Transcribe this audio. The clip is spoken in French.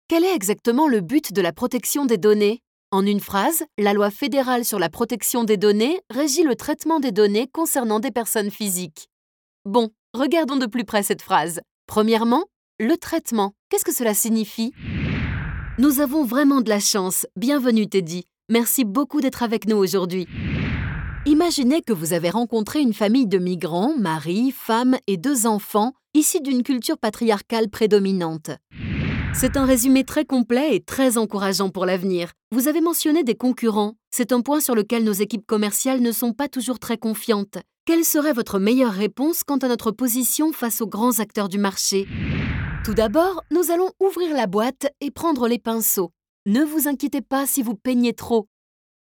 Quel est exactement le but de la protection des données? En une phrase, la loi fédérale sur la protection des données régit le traitement des données concernant des personnes physiques. Bon, regardons de plus près cette phrase. Premièrement, le traitement. Qu'est-ce que cela signifie? Nous avons vraiment de la chance. Bienvenue Teddy. Merci beaucoup d'être avec nous aujourd'hui. Imaginez que vous avez rencontré une famille de migrants, mari, femme et 2 enfants, issus d'une culture patriarcale prédominante. C'est un résumé très complet et très encourageant pour l'avenir. Vous avez mentionné des concurrents. C'est un point sur lequel nos équipes commerciales ne sont pas toujours très confiantes. Quelle serait votre meilleure réponse quant à notre position face aux grands acteurs du marché? Tout d'abord, nous allons ouvrir la boîte et prendre les pinceaux. Ne vous inquiétez pas si vous peignez trop.